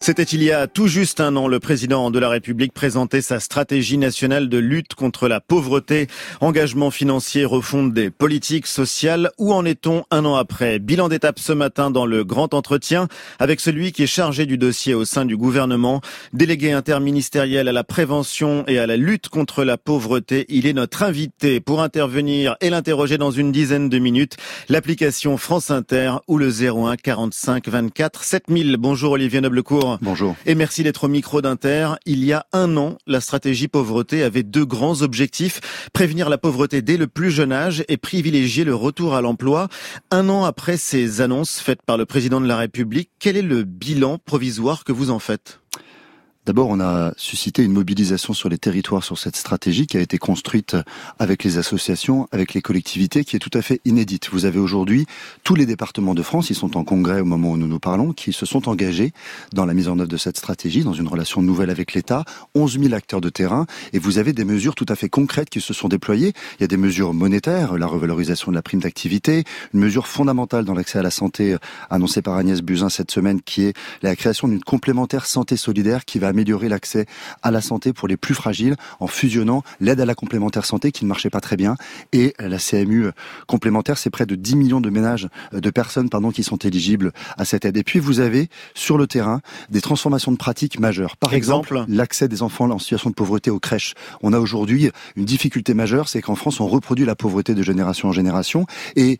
C'était il y a tout juste un an, le président de la République présentait sa stratégie nationale de lutte contre la pauvreté, engagement financier, refonte des politiques sociales. Où en est-on un an après? Bilan d'étape ce matin dans le grand entretien avec celui qui est chargé du dossier au sein du gouvernement, délégué interministériel à la prévention et à la lutte contre la pauvreté. Il est notre invité pour intervenir et l'interroger dans une dizaine de minutes. L'application France Inter ou le 01 45 24 7000. Bonjour Olivier Noblecourt. Bonjour. Et merci d'être au micro d'Inter. Il y a un an, la stratégie pauvreté avait deux grands objectifs. Prévenir la pauvreté dès le plus jeune âge et privilégier le retour à l'emploi. Un an après ces annonces faites par le président de la République, quel est le bilan provisoire que vous en faites ? D'abord, on a suscité une mobilisation sur les territoires sur cette stratégie qui a été construite avec les associations, avec les collectivités, qui est tout à fait inédite. Vous avez aujourd'hui tous les départements de France, ils sont en congrès au moment où nous nous parlons, qui se sont engagés dans la mise en œuvre de cette stratégie, dans une relation nouvelle avec l'État, 11 000 acteurs de terrain, et vous avez des mesures tout à fait concrètes qui se sont déployées. Il y a des mesures monétaires, la revalorisation de la prime d'activité, une mesure fondamentale dans l'accès à la santé annoncée par Agnès Buzyn cette semaine, qui est la création d'une complémentaire santé solidaire qui va améliorer l'accès à la santé pour les plus fragiles en fusionnant l'aide à la complémentaire santé qui ne marchait pas très bien et la CMU complémentaire. C'est près de 10 millions de ménages, de personnes qui sont éligibles à cette aide. Et puis vous avez sur le terrain des transformations de pratiques majeures. Par exemple, l'accès des enfants en situation de pauvreté aux crèches. On a aujourd'hui une difficulté majeure, c'est qu'en France on reproduit la pauvreté de génération en génération et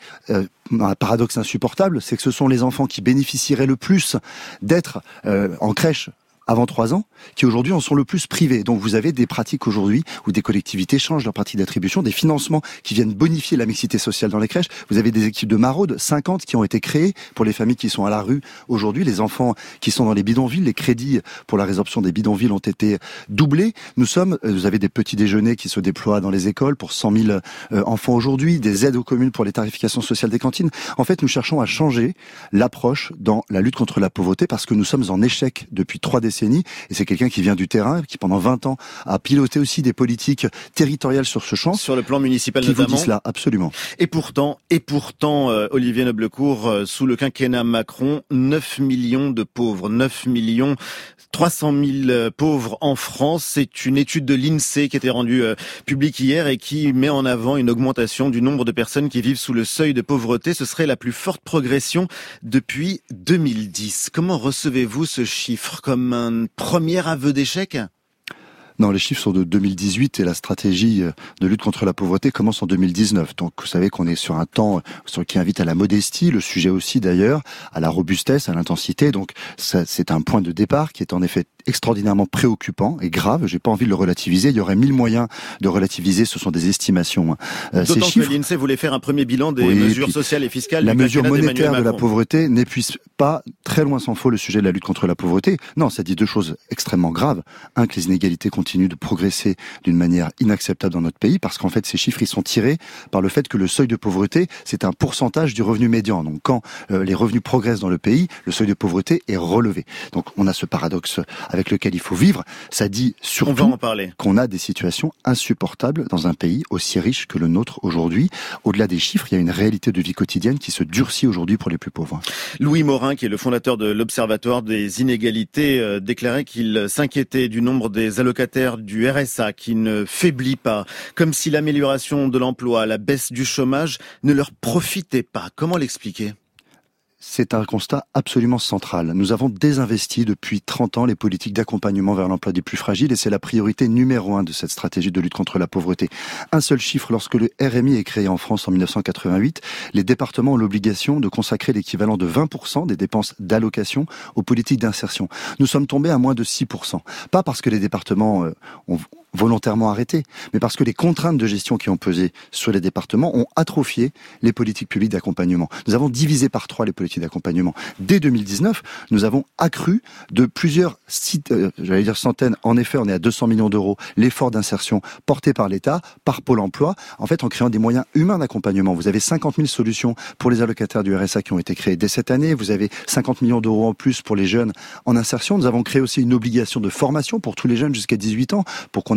un paradoxe insupportable, c'est que ce sont les enfants qui bénéficieraient le plus d'être en crèche avant 3 ans, qui aujourd'hui en sont le plus privés. Donc vous avez des pratiques aujourd'hui où des collectivités changent leur pratique d'attribution, des financements qui viennent bonifier la mixité sociale dans les crèches. Vous avez des équipes de maraude, 50 qui ont été créées pour les familles qui sont à la rue aujourd'hui, les enfants qui sont dans les bidonvilles, les crédits pour la résorption des bidonvilles ont été doublés. Vous avez des petits déjeuners qui se déploient dans les écoles pour 100 000 enfants aujourd'hui, des aides aux communes pour les tarifications sociales des cantines. En fait, nous cherchons à changer l'approche dans la lutte contre la pauvreté parce que nous sommes en échec depuis 3 décennies. Et c'est quelqu'un qui vient du terrain, qui pendant 20 ans a piloté aussi des politiques territoriales sur ce champ. Sur le plan municipal notamment. Qui vous dit cela, absolument. Et pourtant, Olivier Noblecourt, sous le quinquennat Macron, 9 millions de pauvres, 9 millions 300 000 pauvres en France. C'est une étude de l'INSEE qui a été rendue publique hier et qui met en avant une augmentation du nombre de personnes qui vivent sous le seuil de pauvreté. Ce serait la plus forte progression depuis 2010. Comment recevez-vous ce chiffre? Comme un premier aveu d'échec? Non, les chiffres sont de 2018 et la stratégie de lutte contre la pauvreté commence en 2019. Donc vous savez qu'on est sur un temps qui invite à la modestie, le sujet aussi d'ailleurs, à la robustesse, à l'intensité. Donc c'est un point de départ qui est en effet extraordinairement préoccupant et grave. J'ai pas envie de le relativiser. Il y aurait 1000 moyens de relativiser. Ce sont des estimations. D'autant ces chiffres, que l'INSEE voulait faire un premier bilan des mesures sociales et fiscales. La mesure monétaire de la Macron. pauvreté n'épuise pas, très loin s'en faut, le sujet de la lutte contre la pauvreté. Non, ça dit deux choses extrêmement graves. Un, que les inégalités continuent de progresser d'une manière inacceptable dans notre pays, parce qu'en fait, ces chiffres, ils sont tirés par le fait que le seuil de pauvreté, c'est un pourcentage du revenu médian. Donc, quand les revenus progressent dans le pays, le seuil de pauvreté est relevé. Donc, on a ce paradoxe avec lequel il faut vivre. Ça dit surtout qu'on a des situations insupportables dans un pays aussi riche que le nôtre aujourd'hui. Au-delà des chiffres, il y a une réalité de vie quotidienne qui se durcit aujourd'hui pour les plus pauvres. Louis Morin, qui est le fondateur de l'Observatoire des inégalités, déclarait qu'il s'inquiétait du nombre des allocataires du RSA qui ne faiblit pas, comme si l'amélioration de l'emploi, la baisse du chômage ne leur profitait pas. Comment l'expliquer ? C'est un constat absolument central. Nous avons désinvesti depuis 30 ans les politiques d'accompagnement vers l'emploi des plus fragiles et c'est la priorité numéro 1 de cette stratégie de lutte contre la pauvreté. Un seul chiffre, lorsque le RMI est créé en France en 1988, les départements ont l'obligation de consacrer l'équivalent de 20% des dépenses d'allocation aux politiques d'insertion. Nous sommes tombés à moins de 6%. Pas parce que les départements ont volontairement arrêté, mais parce que les contraintes de gestion qui ont pesé sur les départements ont atrophié les politiques publiques d'accompagnement. Nous avons divisé par 3 les politiques d'accompagnement. Dès 2019, nous avons accru de plusieurs centaines, en effet on est à 200 millions d'euros, l'effort d'insertion porté par l'État, par Pôle emploi, en fait en créant des moyens humains d'accompagnement. Vous avez 50 000 solutions pour les allocataires du RSA qui ont été créées dès cette année, vous avez 50 millions d'euros en plus pour les jeunes en insertion. Nous avons créé aussi une obligation de formation pour tous les jeunes jusqu'à 18 ans, pour qu'on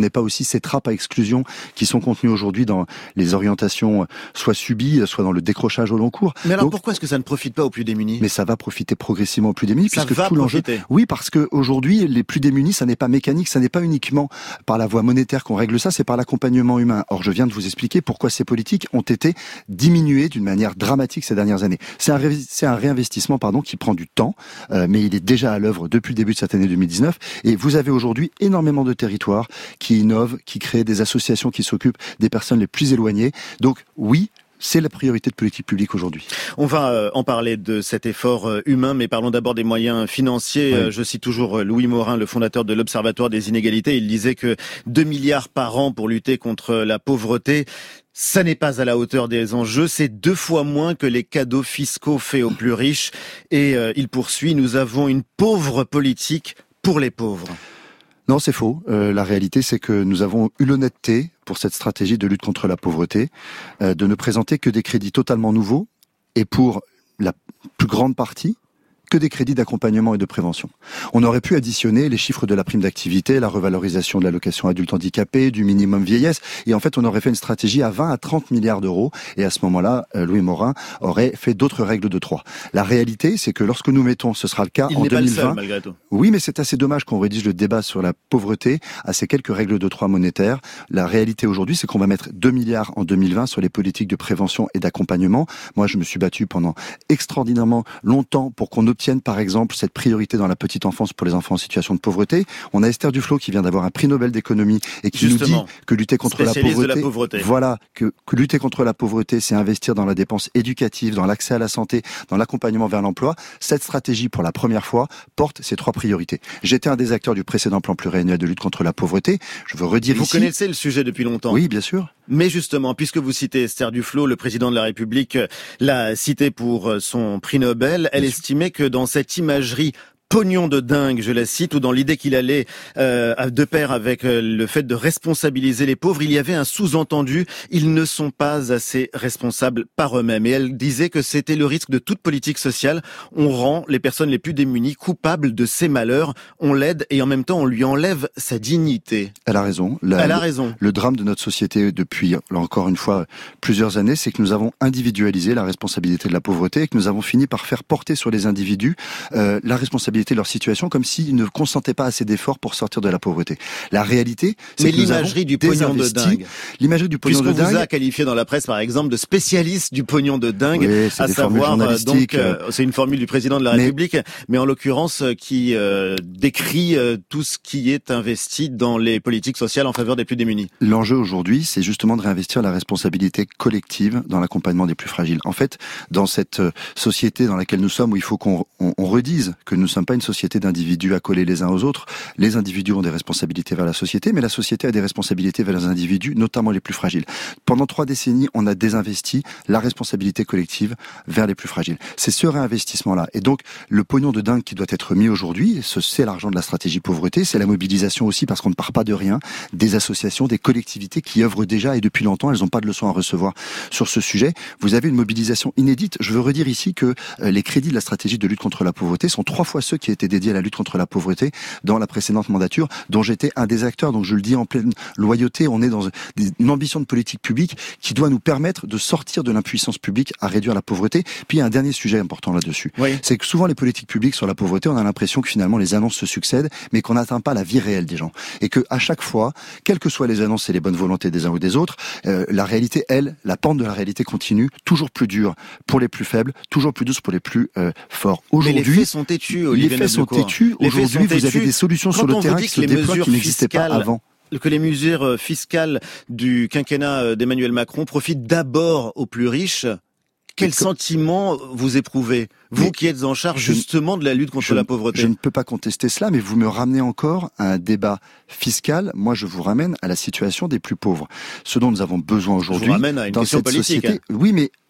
n'ait pas aussi ces trappes à exclusion qui sont contenues aujourd'hui dans les orientations soit subies, soit dans le décrochage au long cours. Mais alors pourquoi est-ce que ça ne profite pas aux plus démunis ? Mais ça va profiter progressivement aux plus démunis, ça puisque va tout l'enjeu. Oui, parce que aujourd'hui, les plus démunis, ça n'est pas mécanique, ça n'est pas uniquement par la voie monétaire qu'on règle ça, c'est par l'accompagnement humain. Or, je viens de vous expliquer pourquoi ces politiques ont été diminuées d'une manière dramatique ces dernières années. C'est un réinvestissement, qui prend du temps, mais il est déjà à l'œuvre depuis le début de cette année 2019. Et vous avez aujourd'hui énormément de territoires qui innovent, qui créent des associations qui s'occupent des personnes les plus éloignées. Donc, oui, c'est la priorité de politique publique aujourd'hui. On va en parler de cet effort humain, mais parlons d'abord des moyens financiers. Oui. Je cite toujours Louis Morin, le fondateur de l'Observatoire des inégalités. Il disait que 2 milliards par an pour lutter contre la pauvreté, ça n'est pas à la hauteur des enjeux. C'est 2 fois moins que les cadeaux fiscaux faits aux plus riches. Et il poursuit, nous avons une pauvre politique pour les pauvres. Non, c'est faux. La réalité, c'est que nous avons eu l'honnêteté, pour cette stratégie de lutte contre la pauvreté, de ne présenter que des crédits totalement nouveaux, et pour la plus grande partie, que des crédits d'accompagnement et de prévention. On aurait pu additionner les chiffres de la prime d'activité, la revalorisation de l'allocation adulte handicapé, du minimum vieillesse, et en fait on aurait fait une stratégie à 20 à 30 milliards d'euros, et à ce moment-là, Louis Morin aurait fait d'autres règles de 3. La réalité, c'est que lorsque nous mettons, ce sera le cas en 2020. Il n'est pas le seul, malgré tout. Oui, mais c'est assez dommage qu'on rédige le débat sur la pauvreté à ces quelques règles de 3 monétaires. La réalité aujourd'hui, c'est qu'on va mettre 2 milliards en 2020 sur les politiques de prévention et d'accompagnement. Moi, je me suis battu pendant extraordinairement longtemps pour qu'on obtienne, par exemple, cette priorité dans la petite enfance pour les enfants en situation de pauvreté. On a Esther Duflo qui vient d'avoir un prix Nobel d'économie et qui nous dit que lutter contre la pauvreté, voilà, que lutter contre la pauvreté, c'est investir dans la dépense éducative, dans l'accès à la santé, dans l'accompagnement vers l'emploi. Cette stratégie, pour la première fois, porte ces 3 priorités. J'étais un des acteurs du précédent plan pluriannuel de lutte contre la pauvreté. Je veux redire ici. Vous connaissez le sujet depuis longtemps. Oui, bien sûr. Mais justement, puisque vous citez Esther Duflo, le président de la République l'a citée pour son prix Nobel, elle estimait que dans cette imagerie pognon de dingue, je la cite, ou dans l'idée qu'il allait de pair avec le fait de responsabiliser les pauvres, il y avait un sous-entendu, ils ne sont pas assez responsables par eux-mêmes. Et elle disait que c'était le risque de toute politique sociale. On rend les personnes les plus démunies coupables de ses malheurs, on l'aide et en même temps on lui enlève sa dignité. Elle a raison. Elle a raison. Le drame de notre société depuis, là encore une fois, plusieurs années, c'est que nous avons individualisé la responsabilité de la pauvreté et que nous avons fini par faire porter sur les individus la responsabilité de leur situation comme s'ils ne consentaient pas assez d'efforts pour sortir de la pauvreté. La réalité, c'est que l'imagerie du pognon de dingue. L'imagerie du pognon de dingue. Puisqu'on vous a qualifié dans la presse, par exemple, de spécialiste du pognon de dingue, oui, à savoir donc c'est une formule du président de la République, mais en l'occurrence qui décrit tout ce qui est investi dans les politiques sociales en faveur des plus démunis. L'enjeu aujourd'hui, c'est justement de réinvestir la responsabilité collective dans l'accompagnement des plus fragiles. En fait, dans cette société dans laquelle nous sommes, où il faut qu'on redise que nous ne sommes pas une société d'individus accolés les uns aux autres. Les individus ont des responsabilités vers la société, mais la société a des responsabilités vers les individus, notamment les plus fragiles. Pendant 3 décennies, on a désinvesti la responsabilité collective vers les plus fragiles. C'est ce réinvestissement-là. Et donc, le pognon de dingue qui doit être mis aujourd'hui, c'est l'argent de la stratégie pauvreté, c'est la mobilisation aussi, parce qu'on ne part pas de rien, des associations, des collectivités qui œuvrent déjà et depuis longtemps, elles n'ont pas de leçons à recevoir sur ce sujet. Vous avez une mobilisation inédite. Je veux redire ici que les crédits de la stratégie de lutte contre la pauvreté sont 3 fois ceux qui étaient dédiés à la lutte contre la pauvreté dans la précédente mandature, dont j'étais un des acteurs. Donc je le dis en pleine loyauté, on est dans une ambition de politique publique qui doit nous permettre de sortir de l'impuissance publique à réduire la pauvreté. Puis il y a un dernier sujet important là-dessus. Oui. C'est que souvent les politiques publiques sur la pauvreté, on a l'impression que finalement les annonces se succèdent, mais qu'on n'atteint pas la vie réelle des gens. Et que à chaque fois, quelles que soient les annonces et les bonnes volontés des uns ou des autres, la réalité, la pente de la réalité continue, toujours plus dure pour les plus faibles, toujours plus douce pour les plus forts. Aujourd'hui, mais les faits sont têtus, Olivier. Les faits sont têtus. Aujourd'hui, vous avez des solutions sur le terrain qui se déploient qui n'existaient pas avant. Que les mesures fiscales du quinquennat d'Emmanuel Macron profitent d'abord aux plus riches. Quel sentiment vous éprouvez, vous qui êtes en charge justement de la lutte contre la pauvreté? Je ne peux pas contester cela, mais vous me ramenez encore à un débat fiscal. Moi, je vous ramène à la situation des plus pauvres. Ce dont nous avons besoin aujourd'hui dans cette société. Oui, mais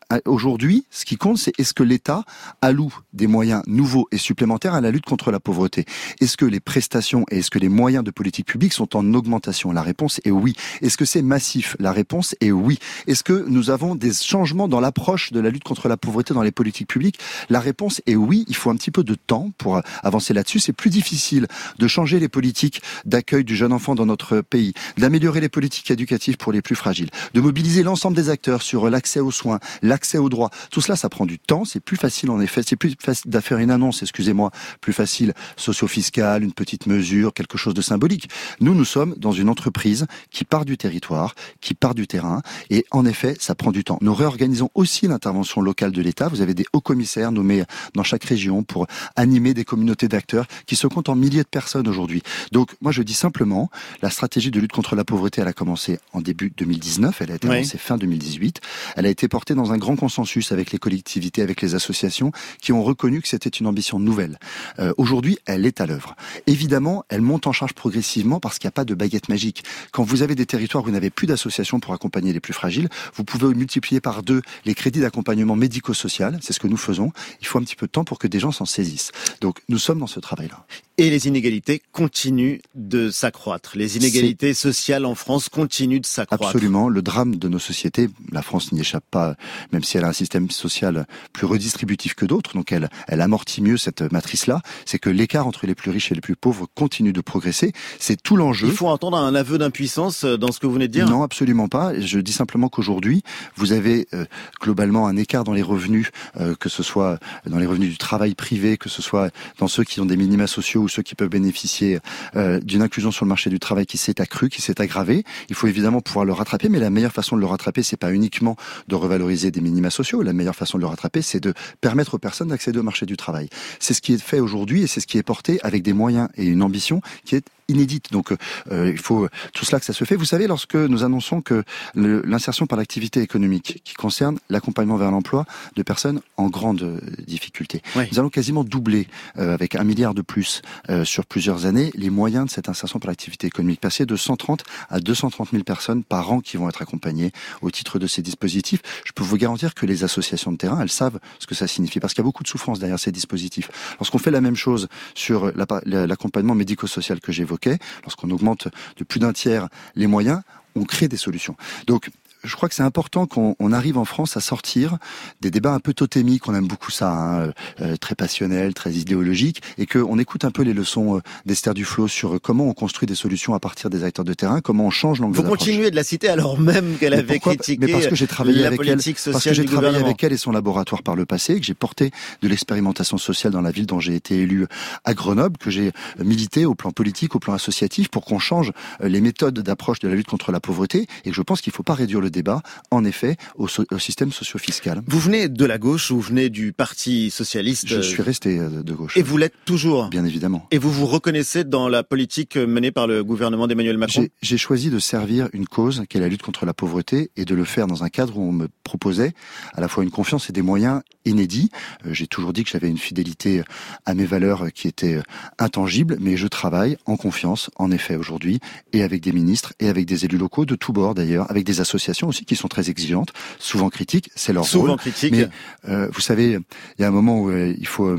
aujourd'hui, ce qui compte, c'est est-ce que l'État alloue des moyens nouveaux et supplémentaires à la lutte contre la pauvreté? Est-ce que les prestations et est-ce que les moyens de politique publique sont en augmentation? La réponse est oui. Est-ce que c'est massif? La réponse est oui. Est-ce que nous avons des changements dans l'approche de la lutte contre la pauvreté dans les politiques publiques? La réponse est oui. Il faut un petit peu de temps pour avancer là-dessus. C'est plus difficile de changer les politiques d'accueil du jeune enfant dans notre pays, d'améliorer les politiques éducatives pour les plus fragiles, de mobiliser l'ensemble des acteurs sur l'accès aux soins, l'accès aux droits. Tout cela, ça prend du temps. C'est plus facile, en effet. C'est plus facile de faire une annonce, excusez-moi, plus facile socio-fiscale, une petite mesure, quelque chose de symbolique. Nous sommes dans une entreprise qui part du territoire, qui part du terrain. Et en effet, ça prend du temps. Nous réorganisons aussi l'intervention locale de l'État. Vous avez des hauts commissaires nommés dans chaque région pour animer des communautés d'acteurs qui se comptent en milliers de personnes aujourd'hui. Donc, moi, je dis simplement, la stratégie de lutte contre la pauvreté, elle a commencé en début 2019. Elle a été annoncée fin 2018. Elle a été portée dans un grand consensus avec les collectivités, avec les associations qui ont reconnu que c'était une ambition nouvelle. Aujourd'hui, elle est à l'œuvre. Évidemment, elle monte en charge progressivement parce qu'il n'y a pas de baguette magique. Quand vous avez des territoires où vous n'avez plus d'associations pour accompagner les plus fragiles, vous pouvez multiplier par 2 les crédits d'accompagnement médico-social. C'est ce que nous faisons. Il faut un petit peu de temps pour que des gens s'en saisissent. Donc, nous sommes dans ce travail-là. Et les inégalités continuent de s'accroître. Les inégalités sociales en France continuent de s'accroître. Absolument. Le drame de nos sociétés, la France n'y échappe pas, même si elle a un système social plus redistributif que d'autres, donc elle amortit mieux cette matrice-là, c'est que l'écart entre les plus riches et les plus pauvres continue de progresser. C'est tout l'enjeu. Il faut entendre un aveu d'impuissance dans ce que vous venez de dire? Non, absolument pas. Je dis simplement qu'aujourd'hui, vous avez globalement un écart dans les revenus, que ce soit dans les revenus du travail privé, que ce soit dans ceux qui ont des minima sociaux ou ceux qui peuvent bénéficier d'une inclusion sur le marché du travail qui s'est accrue, qui s'est aggravée. Il faut évidemment pouvoir le rattraper, mais la meilleure façon de le rattraper, c'est pas uniquement de revaloriser des minima sociaux. La meilleure façon de le rattraper, c'est de permettre aux personnes d'accéder au marché du travail. C'est ce qui est fait aujourd'hui et c'est ce qui est porté avec des moyens et une ambition qui est inédite. Donc il faut tout cela que ça se fait. Vous savez, lorsque nous annonçons que l'insertion par l'activité économique qui concerne l'accompagnement vers l'emploi de personnes en grande difficulté, nous allons quasiment doubler avec 1 milliard de plus sur plusieurs années les moyens de cette insertion par l'activité économique, passer de 130 à 230 000 personnes par an qui vont être accompagnées au titre de ces dispositifs. Je peux vous garantir que les associations de terrain, elles savent ce que ça signifie parce qu'il y a beaucoup de souffrance derrière ces dispositifs. Lorsqu'on fait la même chose sur l'accompagnement médico-social que j'évoquais, lorsqu'on augmente de plus d'un tiers les moyens, on crée des solutions. Donc, je crois que c'est important qu'on arrive en France à sortir des débats un peu totémiques, on aime beaucoup ça, très passionnels, très idéologiques, et qu'on écoute un peu les leçons d'Esther Duflo sur comment on construit des solutions à partir des acteurs de terrain, comment on change l'angle d'approche. Vous continuez de la citer alors même qu'elle avait critiqué parce que j'ai travaillé la avec politique sociale. Parce que j'ai travaillé avec elle et son laboratoire par le passé, que j'ai porté de l'expérimentation sociale dans la ville dont j'ai été élu à Grenoble, que j'ai milité au plan politique, au plan associatif, pour qu'on change les méthodes d'approche de la lutte contre la pauvreté, et que je pense qu'il ne faut pas réduire le débat, en effet, au système socio-fiscal. Vous venez de la gauche, vous venez du Parti socialiste. Je suis resté de gauche. Et vous l'êtes toujours. Bien évidemment. Et vous vous reconnaissez dans la politique menée par le gouvernement d'Emmanuel Macron? J'ai choisi de servir une cause qui est la lutte contre la pauvreté et de le faire dans un cadre où on me proposait à la fois une confiance et des moyens inédits. J'ai toujours dit que j'avais une fidélité à mes valeurs qui était intangible, mais je travaille en confiance, en effet, aujourd'hui, et avec des ministres et avec des élus locaux de tous bords d'ailleurs, avec des associations aussi qui sont très exigeantes, souvent critiques, c'est leur rôle. Souvent critiques. Mais vous savez, il y a un moment où il faut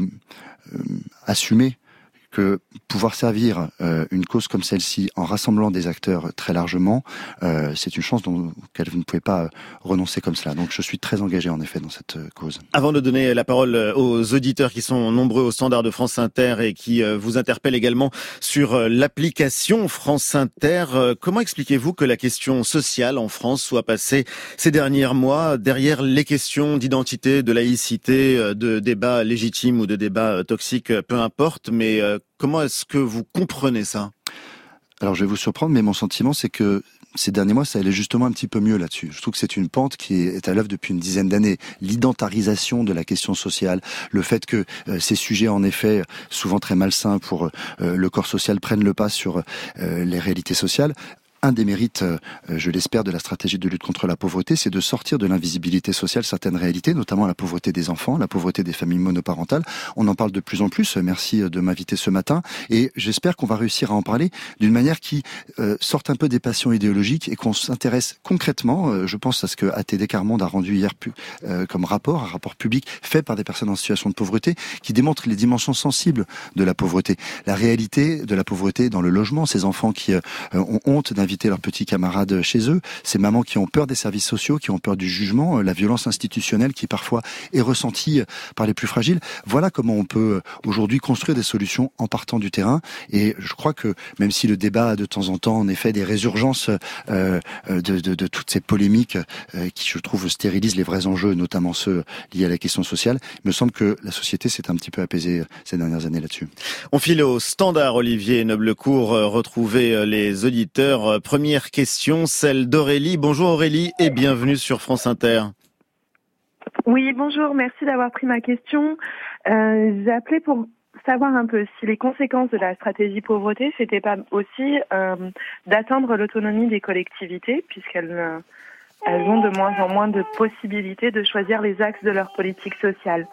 assumer que pouvoir servir une cause comme celle-ci en rassemblant des acteurs très largement, c'est une chance auquel vous ne pouvez pas renoncer comme cela. Donc je suis très engagé en effet dans cette cause. Avant de donner la parole aux auditeurs qui sont nombreux au standard de France Inter et qui vous interpellent également sur l'application France Inter, comment expliquez-vous que la question sociale en France soit passée ces derniers mois derrière les questions d'identité, de laïcité, de débats légitimes ou de débats toxiques, peu importe, mais comment est-ce que vous comprenez ça? Alors je vais vous surprendre, mais mon sentiment c'est que ces derniers mois, ça allait justement un petit peu mieux là-dessus. Je trouve que c'est une pente qui est à l'œuvre depuis une dizaine d'années. L'identarisation de la question sociale, le fait que ces sujets, en effet, souvent très malsains pour le corps social, prennent le pas sur les réalités sociales, un des mérites, je l'espère, de la stratégie de lutte contre la pauvreté, c'est de sortir de l'invisibilité sociale certaines réalités, notamment la pauvreté des enfants, la pauvreté des familles monoparentales. On en parle de plus en plus. Merci de m'inviter ce matin. Et j'espère qu'on va réussir à en parler d'une manière qui sorte un peu des passions idéologiques et qu'on s'intéresse concrètement. Je pense à ce que ATD Quart Monde a rendu hier comme un rapport public fait par des personnes en situation de pauvreté, qui démontre les dimensions sensibles de la pauvreté. La réalité de la pauvreté dans le logement, ces enfants qui ont honte d'inviter leurs petits camarades chez eux, ces mamans qui ont peur des services sociaux, qui ont peur du jugement, la violence institutionnelle qui parfois est ressentie par les plus fragiles. Voilà comment on peut aujourd'hui construire des solutions en partant du terrain. Et je crois que même si le débat a de temps en temps en effet des résurgences de toutes ces polémiques qui, je trouve, stérilisent les vrais enjeux, notamment ceux liés à la question sociale, il me semble que la société s'est un petit peu apaisée ces dernières années là-dessus. On file au standard, Olivier Noblecourt, retrouver les auditeurs. Première question, celle d'Aurélie. Bonjour Aurélie et bienvenue sur France Inter. Oui, bonjour, merci d'avoir pris ma question. J'ai appelé pour savoir un peu si les conséquences de la stratégie pauvreté, c'était pas aussi d'atteindre l'autonomie des collectivités, puisqu'elles ont de moins en moins de possibilités de choisir les axes de leur politique sociale.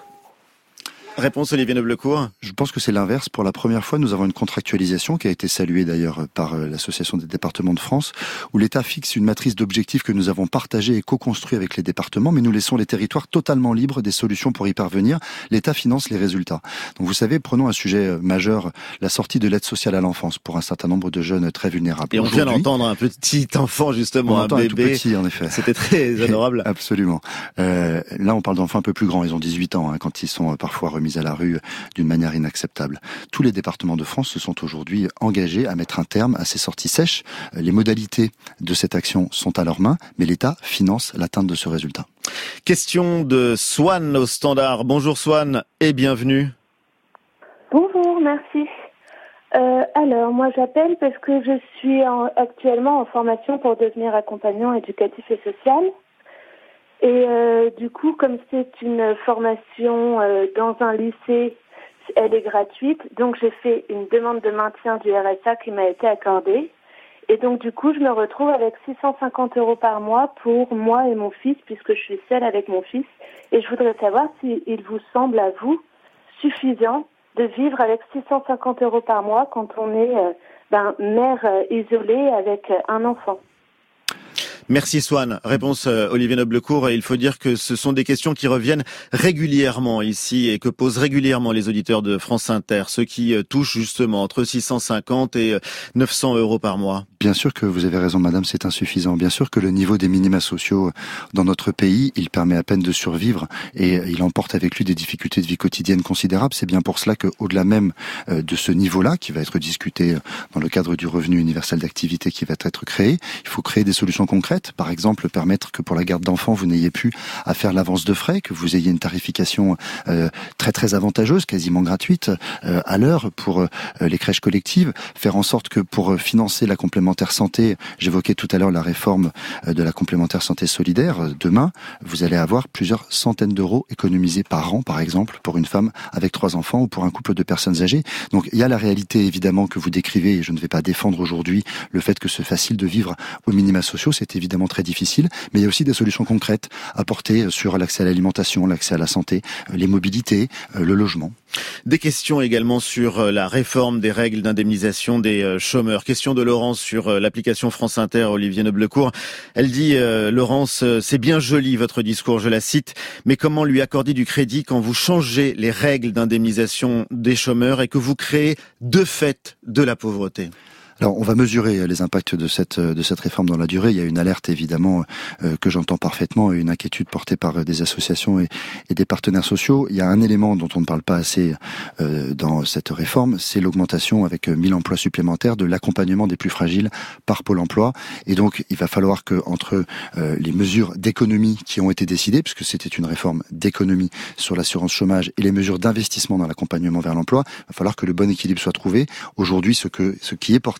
Réponse Olivier Noblecourt. Je pense que c'est l'inverse. Pour la première fois, nous avons une contractualisation qui a été saluée d'ailleurs par l'Association des départements de France, où l'État fixe une matrice d'objectifs que nous avons partagée et co-construit avec les départements, mais nous laissons les territoires totalement libres des solutions pour y parvenir. L'État finance les résultats. Donc vous savez, prenons un sujet majeur, la sortie de l'aide sociale à l'enfance pour un certain nombre de jeunes très vulnérables. Et on vient d'entendre un petit enfant justement, un bébé. Un tout petit en effet. C'était très adorable. Absolument. Là, on parle d'enfants un peu plus grands. Ils ont 18 ans quand ils sont parfois remis à la rue d'une manière inacceptable. Tous les départements de France se sont aujourd'hui engagés à mettre un terme à ces sorties sèches. Les modalités de cette action sont à leurs mains, mais l'État finance l'atteinte de ce résultat. Question de Swan au standard. Bonjour Swan et bienvenue. Bonjour, merci. Alors, moi j'appelle parce que je suis actuellement en formation pour devenir accompagnant éducatif et social. Et du coup, comme c'est une formation dans un lycée, elle est gratuite. Donc, j'ai fait une demande de maintien du RSA qui m'a été accordée. Et donc, du coup, je me retrouve avec 650 € par mois pour moi et mon fils, puisque je suis seule avec mon fils. Et je voudrais savoir s'il vous semble, à vous, suffisant de vivre avec 650 € par mois quand on est mère isolée avec un enfant. Merci Swan. Réponse Olivier Noblecourt. Il faut dire que ce sont des questions qui reviennent régulièrement ici et que posent régulièrement les auditeurs de France Inter, ceux qui touchent justement entre 650 et 900 € par mois. Bien sûr que vous avez raison, madame, c'est insuffisant. Bien sûr que le niveau des minima sociaux dans notre pays, il permet à peine de survivre et il emporte avec lui des difficultés de vie quotidienne considérables. C'est bien pour cela qu'au-delà même de ce niveau-là, qui va être discuté dans le cadre du revenu universel d'activité qui va être créé, il faut créer des solutions concrètes. Par exemple, permettre que pour la garde d'enfants, vous n'ayez plus à faire l'avance de frais, que vous ayez une tarification très très avantageuse, quasiment gratuite, à l'heure pour les crèches collectives. Faire en sorte que pour financer la complémentaire santé, j'évoquais tout à l'heure la réforme de la complémentaire santé solidaire, demain, vous allez avoir plusieurs centaines d'euros économisés par an, par exemple, pour une femme avec 3 enfants ou pour un couple de personnes âgées. Donc il y a la réalité évidemment que vous décrivez, et je ne vais pas défendre aujourd'hui le fait que c'est facile de vivre aux minima sociaux, c'est évidemment très difficile, mais il y a aussi des solutions concrètes à porter sur l'accès à l'alimentation, l'accès à la santé, les mobilités, le logement. Des questions également sur la réforme des règles d'indemnisation des chômeurs. Question de Laurence sur l'application France Inter, Olivier Noblecourt. Elle dit, Laurence, c'est bien joli votre discours, je la cite, mais comment lui accorder du crédit quand vous changez les règles d'indemnisation des chômeurs et que vous créez de fait de la pauvreté ? Alors, on va mesurer les impacts de cette réforme dans la durée. Il y a une alerte, évidemment, que j'entends parfaitement, et une inquiétude portée par des associations et des partenaires sociaux. Il y a un élément dont on ne parle pas assez dans cette réforme, c'est l'augmentation avec 1000 emplois supplémentaires de l'accompagnement des plus fragiles par Pôle emploi. Et donc, il va falloir que, entre les mesures d'économie qui ont été décidées, puisque c'était une réforme d'économie sur l'assurance chômage, et les mesures d'investissement dans l'accompagnement vers l'emploi, il va falloir que le bon équilibre soit trouvé. Aujourd'hui, ce qui est porté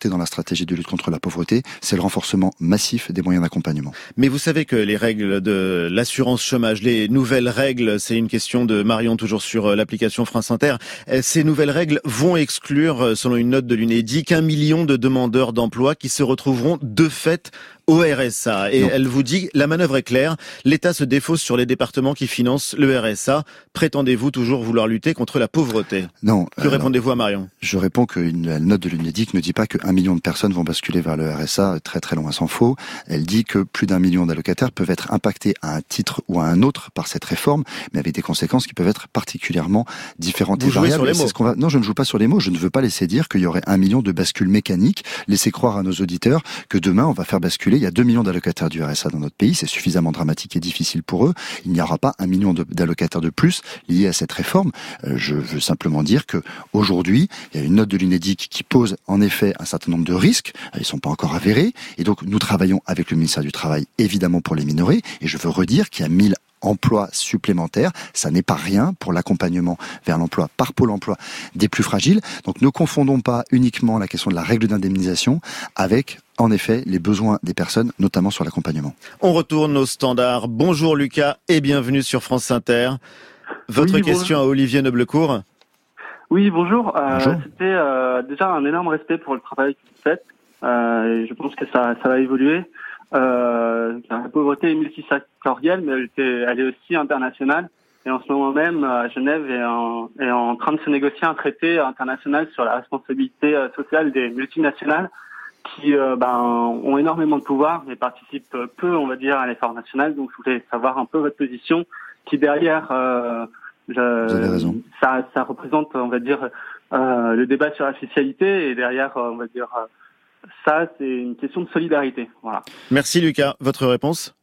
porté dans la stratégie de lutte contre la pauvreté, c'est le renforcement massif des moyens d'accompagnement. Mais vous savez que les règles de l'assurance chômage, les nouvelles règles, c'est une question de Marion toujours sur l'application France Inter, ces nouvelles règles vont exclure, selon une note de l'UNEDIC, 1 million de demandeurs d'emploi qui se retrouveront de fait au RSA. Et elle vous dit, la manœuvre est claire, l'État se défausse sur les départements qui financent le RSA. Prétendez-vous toujours vouloir lutter contre la pauvreté? Non. Que répondez-vous à Marion? Je réponds que la note de l'UNEDIC ne dit pas que 1 million de personnes vont basculer vers le RSA, très très loin s'en faut. Elle dit que plus d'1 million d'allocataires peuvent être impactés à un titre ou à un autre par cette réforme, mais avec des conséquences qui peuvent être particulièrement différentes et variables. Vous jouez sur les mots. Non, je ne joue pas sur les mots. Je ne veux pas laisser dire qu'il y aurait 1 million de bascules mécaniques. Laissez croire à nos auditeurs que demain on va faire basculer. Il y a 2 millions d'allocataires du RSA dans notre pays. C'est suffisamment dramatique et difficile pour eux. Il n'y aura pas 1 million d'allocataires de plus liés à cette réforme. Je veux simplement dire que aujourd'hui, il y a une note de l'UNEDIC qui pose en effet un certain nombre de risques. Ils sont pas encore avérés. Et donc, nous travaillons avec le ministère du Travail, évidemment, pour les minorer. Et je veux redire qu'il y a 1000 emplois supplémentaires. Ça n'est pas rien pour l'accompagnement vers l'emploi par Pôle emploi des plus fragiles. Donc, ne confondons pas uniquement la question de la règle d'indemnisation avec, en effet, les besoins des personnes, notamment sur l'accompagnement. On retourne au standard. Bonjour Lucas et bienvenue sur France Inter. Votre question à Olivier Noblecourt. Oui, bonjour. C'était déjà un énorme respect pour le travail que vous faites. Et je pense que ça va évoluer. La pauvreté est multisectorielle, mais elle est aussi internationale. Et en ce moment même, Genève est en train de se négocier un traité international sur la responsabilité sociale des multinationales qui ont énormément de pouvoir, mais participent peu, on va dire, à l'effort national. Donc, je voulais savoir un peu votre position, qui derrière, vous avez raison. Ça représente, on va dire, le débat sur la fiscalité, et derrière, on va dire, ça, c'est une question de solidarité. Voilà. Merci Lucas. Votre réponse?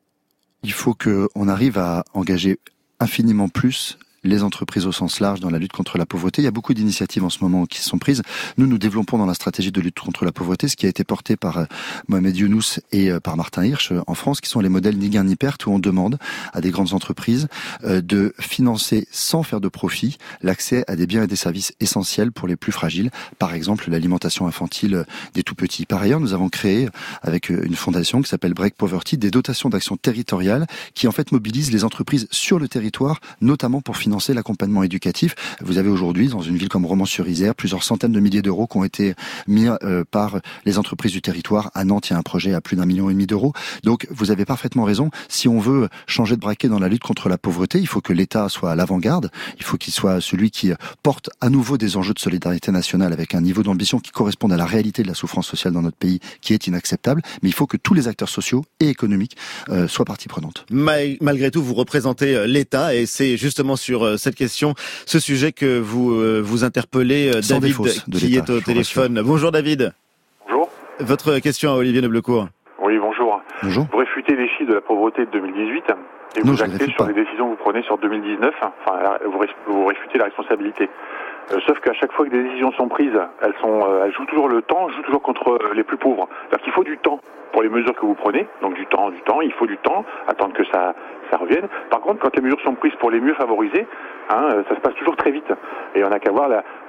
Il faut qu'on arrive à engager infiniment plus les entreprises au sens large dans la lutte contre la pauvreté. Il y a beaucoup d'initiatives en ce moment qui sont prises. Nous développons dans la stratégie de lutte contre la pauvreté ce qui a été porté par Mohamed Younous et par Martin Hirsch en France, qui sont les modèles ni gain ni perte, où on demande à des grandes entreprises de financer sans faire de profit l'accès à des biens et des services essentiels pour les plus fragiles. Par exemple, l'alimentation infantile des tout petits. Par ailleurs, nous avons créé avec une fondation qui s'appelle Break Poverty des dotations d'action territoriale qui en fait mobilisent les entreprises sur le territoire, notamment pour financer l'accompagnement éducatif. Vous avez aujourd'hui, dans une ville comme Romans-sur-Isère, plusieurs centaines de milliers d'euros qui ont été mis par les entreprises du territoire. À Nantes, il y a un projet à plus d'1,5 million d'euros. Donc, vous avez parfaitement raison. Si on veut changer de braquet dans la lutte contre la pauvreté, il faut que l'État soit à l'avant-garde. Il faut qu'il soit celui qui porte à nouveau des enjeux de solidarité nationale avec un niveau d'ambition qui corresponde à la réalité de la souffrance sociale dans notre pays, qui est inacceptable. Mais il faut que tous les acteurs sociaux et économiques soient partie prenante. Malgré tout, vous représentez l'État, et c'est justement sur cette question, ce sujet que vous interpellez David, qui est au téléphone. Bonjour David. Bonjour. Votre question à Olivier Noblecourt. Oui, bonjour. Bonjour. Vous réfutez les chiffres de la pauvreté de 2018 et vous actez sur les décisions que vous prenez sur 2019. Enfin, vous réfutez la responsabilité. Sauf qu'à chaque fois que des décisions sont prises, elles jouent toujours le temps, jouent toujours contre les plus pauvres. C'est-à-dire qu'il faut du temps pour les mesures que vous prenez. Donc du temps, il faut du temps, attendre que ça revienne. Par contre, quand les mesures sont prises pour les mieux favorisés, ça se passe toujours très vite. Et on n'a qu'à voir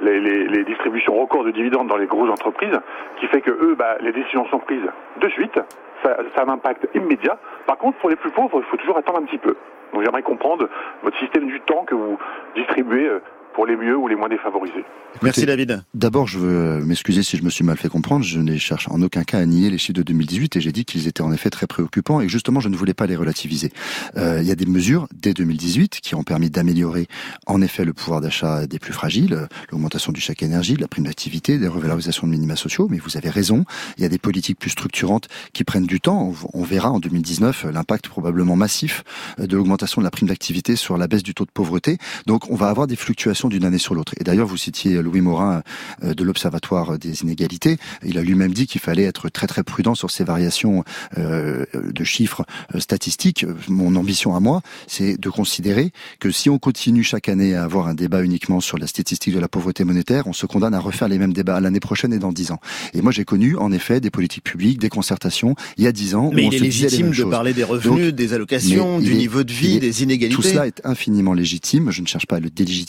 les distributions records de dividendes dans les grosses entreprises, qui fait que eux, les décisions sont prises de suite. Ça a un impact immédiat. Par contre, pour les plus pauvres, il faut toujours attendre un petit peu. Donc j'aimerais comprendre votre système du temps que vous distribuez pour les mieux ou les moins défavorisés. Merci David. D'abord, je veux m'excuser si je me suis mal fait comprendre. Je ne cherche en aucun cas à nier les chiffres de 2018 et j'ai dit qu'ils étaient en effet très préoccupants et que justement, je ne voulais pas les relativiser. Il y a des mesures dès 2018 qui ont permis d'améliorer en effet le pouvoir d'achat des plus fragiles, l'augmentation du chèque énergie, de la prime d'activité, des revalorisations de minima sociaux. Mais vous avez raison, il y a des politiques plus structurantes qui prennent du temps. On verra en 2019 l'impact probablement massif de l'augmentation de la prime d'activité sur la baisse du taux de pauvreté. Donc, on va avoir des fluctuations d'une année sur l'autre. Et d'ailleurs, vous citiez Louis Morin de l'Observatoire des inégalités. Il a lui-même dit qu'il fallait être très très prudent sur ces variations de chiffres statistiques. Mon ambition à moi, c'est de considérer que si on continue chaque année à avoir un débat uniquement sur la statistique de la pauvreté monétaire, on se condamne à refaire les mêmes débats l'année prochaine et dans 10 ans. Et moi, j'ai connu en effet des politiques publiques, des concertations il y a 10 ans. Mais il est légitime de parler des revenus, des allocations, du niveau de vie, des inégalités. Tout cela est infiniment légitime. Je ne cherche pas à le délégitimer. Je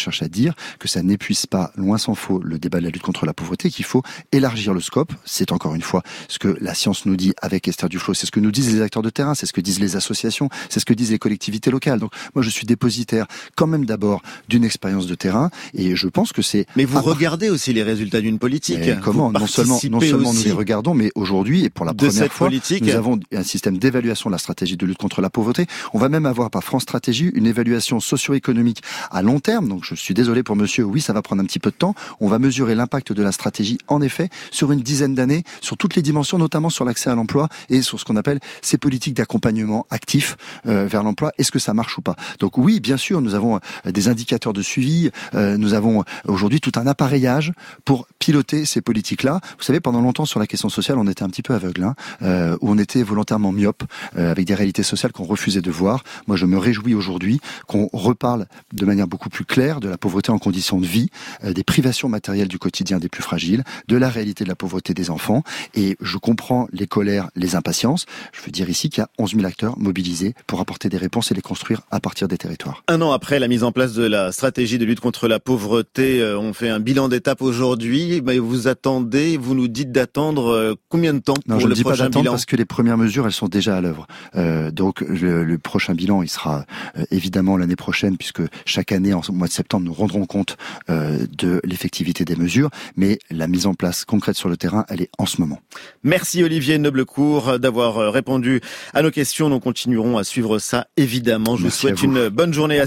cherche à dire que ça n'épuise pas, loin s'en faut, le débat de la lutte contre la pauvreté, qu'il faut élargir le scope. C'est encore une fois ce que la science nous dit avec Esther Duflo, c'est ce que nous disent les acteurs de terrain, c'est ce que disent les associations, c'est ce que disent les collectivités locales. Donc moi je suis dépositaire quand même d'abord d'une expérience de terrain et je pense que c'est... Mais vous regardez aussi les résultats d'une politique. Mais comment ? Non seulement nous les regardons, mais aujourd'hui, et pour la première fois, nous avons un système d'évaluation de la stratégie de lutte contre la pauvreté. On va même avoir par France Stratégie une évaluation socio-économique à long terme. Donc je suis désolé pour monsieur, oui ça va prendre un petit peu de temps. On va mesurer l'impact de la stratégie en effet sur une dizaine d'années, sur toutes les dimensions, notamment sur l'accès à l'emploi et sur ce qu'on appelle ces politiques d'accompagnement actif vers l'emploi. Est-ce que ça marche ou pas ? Donc oui, bien sûr, nous avons des indicateurs de suivi, nous avons aujourd'hui tout un appareillage pour piloter ces politiques-là. Vous savez, pendant longtemps sur la question sociale, on était un petit peu aveugle, où on était volontairement myope, avec des réalités sociales qu'on refusait de voir. Moi, je me réjouis aujourd'hui qu'on reparle de manière beaucoup plus claire de la pauvreté en conditions de vie, des privations matérielles du quotidien des plus fragiles, de la réalité de la pauvreté des enfants. Et je comprends les colères, les impatiences. Je veux dire ici qu'il y a 11 000 acteurs mobilisés pour apporter des réponses et les construire à partir des territoires. Un an après la mise en place de la stratégie de lutte contre la pauvreté, on fait un bilan d'étape aujourd'hui. Vous nous dites d'attendre combien de temps pour le prochain bilan ? Non, je ne dis pas d'attendre parce que les premières mesures, elles sont déjà à l'œuvre. Donc le prochain bilan, il sera évidemment l'année prochaine, puisque chaque année, en mois de septembre, nous rendrons compte de l'effectivité des mesures. Mais la mise en place concrète sur le terrain, elle est en ce moment. Merci Olivier Noblecourt d'avoir répondu à nos questions. Nous continuerons à suivre ça, évidemment. Je vous souhaite une bonne journée.